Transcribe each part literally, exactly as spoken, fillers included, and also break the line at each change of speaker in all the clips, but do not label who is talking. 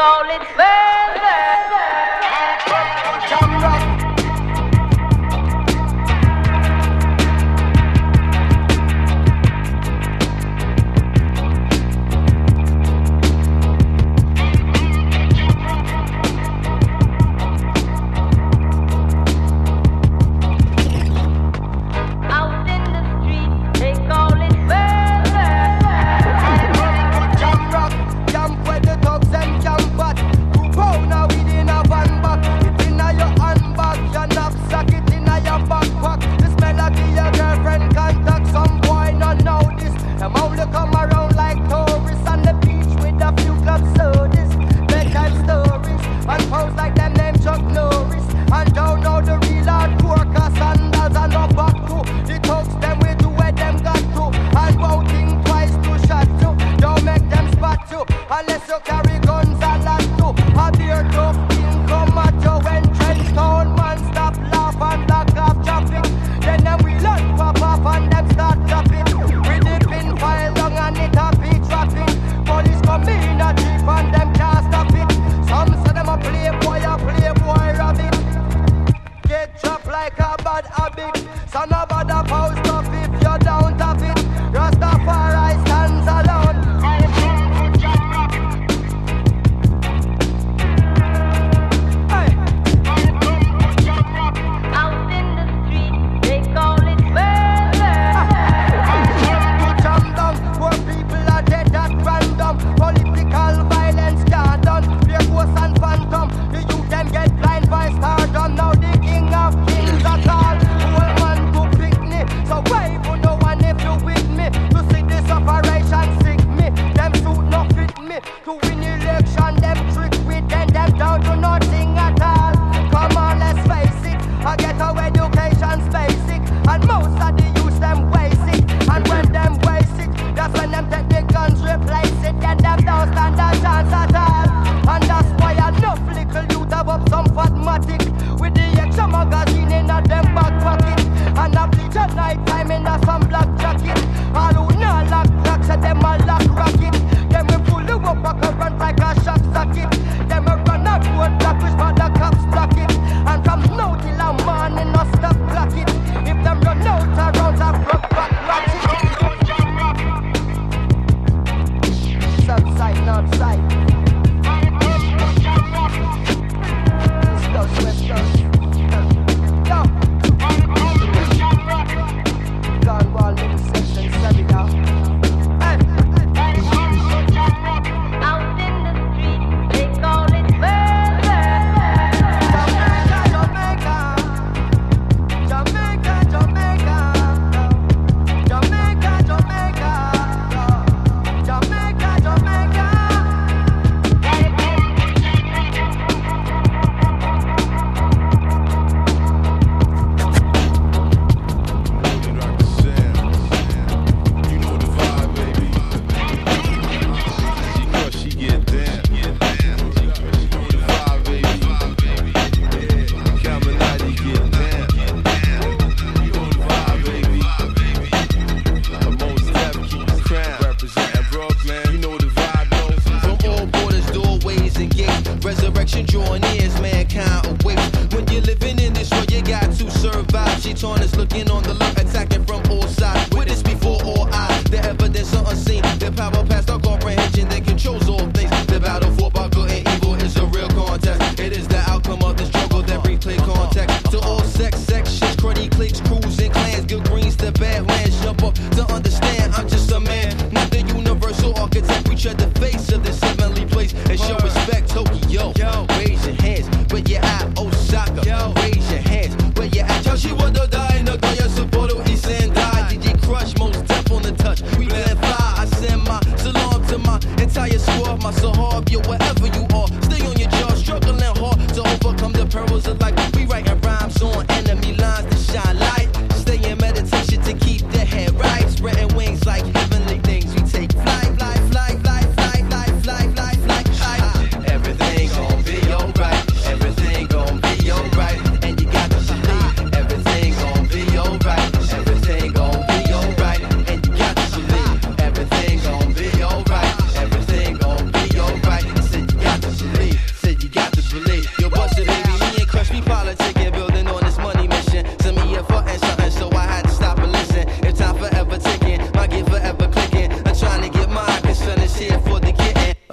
call it velvet.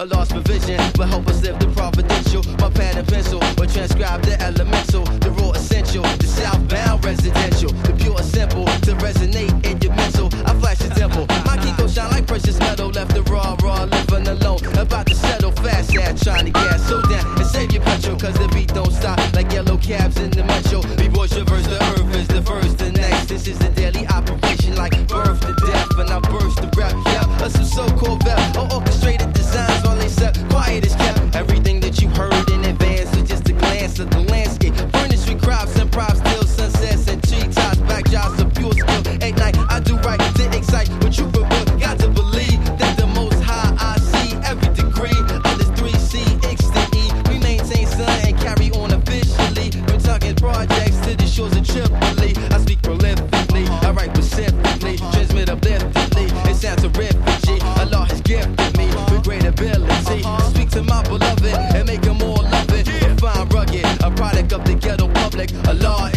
a lost provision, but help us live the providential. My pad and pencil will transcribe the elemental, the raw essential, the southbound residential, the pure simple to resonate in your mental. I flash the temple, my Kiko shine like precious metal. Left the raw, raw, living alone, about to settle fast, yeah, trying to gas so down and save your petrol, cause the beat don't stop like yellow cabs in the metro. B-boy traverse the earth is the first, the next. This is a daily operation like birth to death, and I burst the rap, yeah, of some so-called rap, or orchestrated designs while they set quiet is kept. Everything that you heard in advance was just a glance of the landscape, furnished with crops and props, still sunsets and treetops, backdrops of pure skill. At night I do right to excite what you prefer. Got to believe that the most high I see every degree of this three C X to E. We maintain sun and carry on officially. We're talking projects to the shores of Tripoli. I speak prolifically, I write specifically, transmit upliftedly. It sounds terrific, G. Allah has gifted me with great ability. Speak to my beloved and make them all love it. Fine, rugged, a product of the ghetto public. Allah